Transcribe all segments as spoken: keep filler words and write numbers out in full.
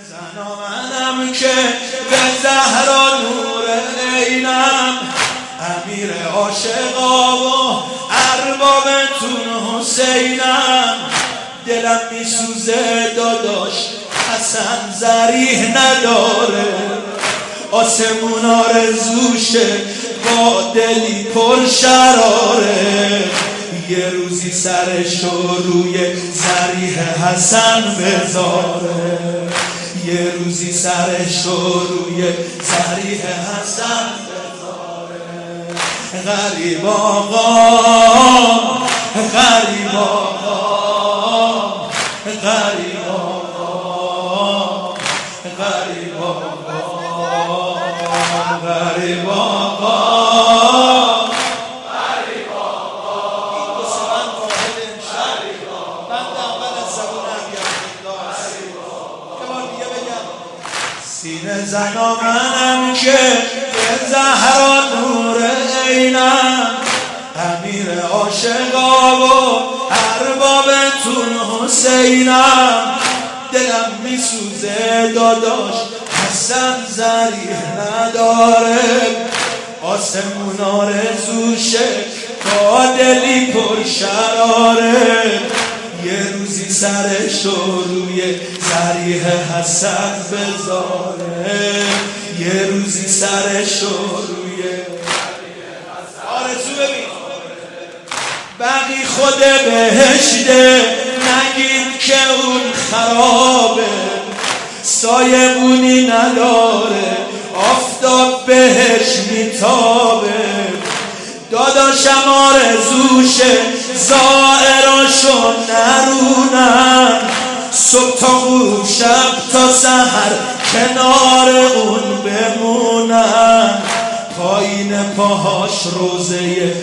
زن منم که به زهرا نور عینم، امیر عاشقا و اربابتون حسینم. دلم میسوزه داداش حسن زریح نداره، آسمون آرزوشه با دلی پر شراره. یه روزی سرشو روی زریح حسن بذاره، یه روزی سرشو روی زریح حسن بذاره. غریب آقا غریب آقا غریب آقا غریب آقا غریب آقا سینه زنا منم که به زهرا نور عینم، امیر عاشقا و اربابتون حسینم. دلم میسوزه داداش حسن زریح نداره، آسمون آرزوشه با دلی پر شراره. یه روزی سرشو روی زریح حسن بذاره، یه روزی سرشو روی زریح حسن. آرزو ببین بقی خود بهشته، نگید که اون خرابه، سایبونی نداره آفتاب بهش میتابه. داداشم آرزوشه زائراشو نرونن، صبح تا غروب شب تا سحر کنار اون بمونن. پایین پاهاش روزه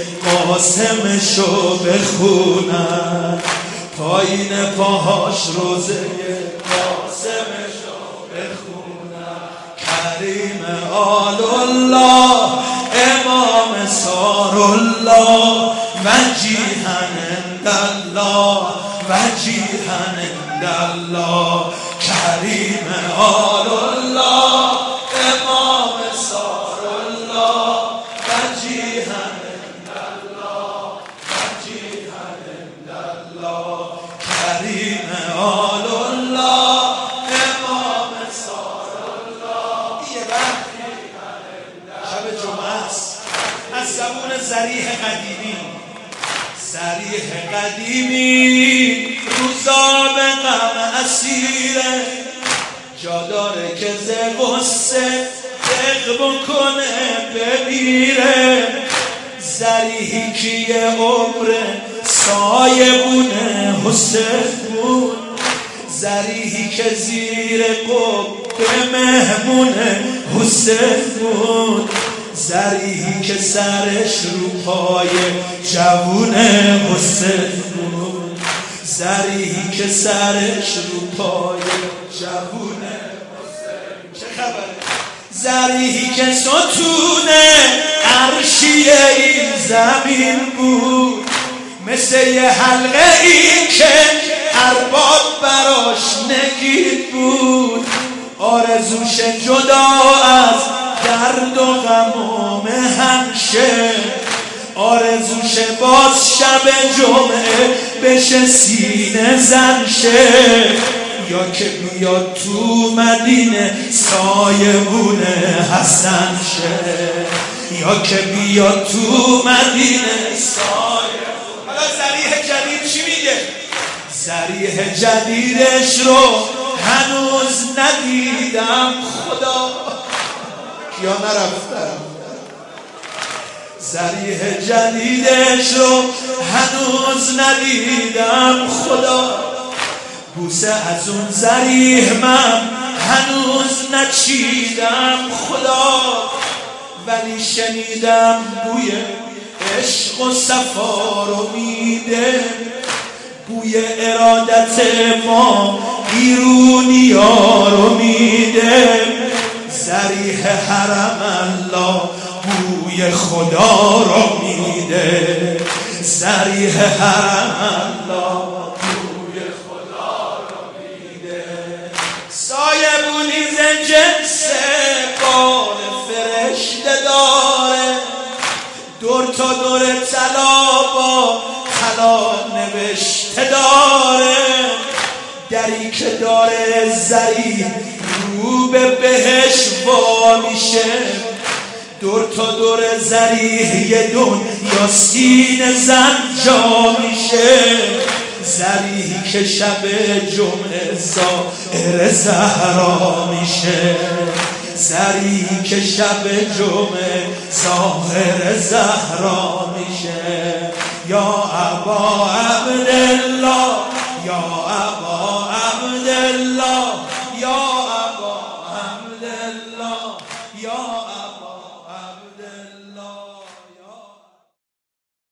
قاسمشو بخونن، پایین پاهاش روزه قاسمشو بخونن. کریم آل الله امام سار الله، وجیهن عند الله وجیهن عند الله. کریم آل الله امام سار الله، وجیهن عند الله وجیهن عند الله. کریم آل الله امام سار الله. یه وجیهن شب جمعه است از زبون زریح قدیمی. زریح قدیمی روزا به غم اسیره، جا داره که ز غصه دق بکنه بمیره. زریحی که یه عمر سایبونه حسین بود، زریحی که زیر قبه مهمونه حسین بود. زریحی که سرش رو پای جوون حسین بود، زریحی که سرش رو پای جوون حسین. چه خبره؟ زریحی که ستونه عرشی این زمین بود، مثل یه حلقه ای که ارباب براش نگید بود. آرزوش جدا از درد و غم و مهنشه، آرزوش باز شب جمعه بشه سینه زنشه. یا که بیاد تو مدینه سایبون حسن شه، یا که بیاد تو مدینه سایبون. حالا زریح جدید چی میگه؟ زریح جدیدش رو هنوز ندیدم خدا. یا نرفتم زریح جدیدش رو هنوز ندیدم خدا. بوسه از اون زریح من هنوز نچیدم خدا. ولی شنیدم بوی عشق و صفا رو میده، بوی ارادت ما بیرونی ها رو میده. زریح حرم الله بوی خدا رو میده، زریح حرم الله بوی خدا رو میده. سایه دری که داره زری رو به بهش وا میشه، دور تا دور زری یه دون یا سین زن جا میشه، زری که شب جمعه ظاهر زهرا میشه، زری که شب جمعه ظاهر زهرا میشه. یا ابا عبدالله